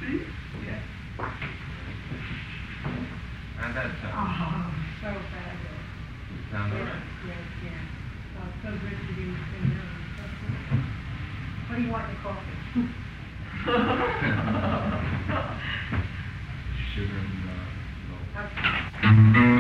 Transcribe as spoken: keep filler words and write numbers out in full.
See? Yeah. And that Oh, sound. so fabulous. Sound all Yes, right? yes, yes. Oh, so good to be in there. What do you want in your coffee? Sugar and uh, milk. Okay.